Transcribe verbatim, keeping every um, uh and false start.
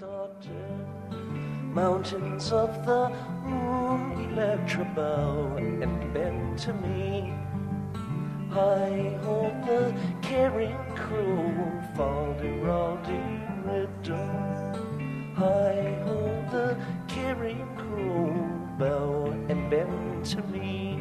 daughter, mountains of the moon, Electra bow and bend to me. I hold the carrying crew, Fal-de-Raldi rhythm. I hold the carrying crew, bow and bend to me.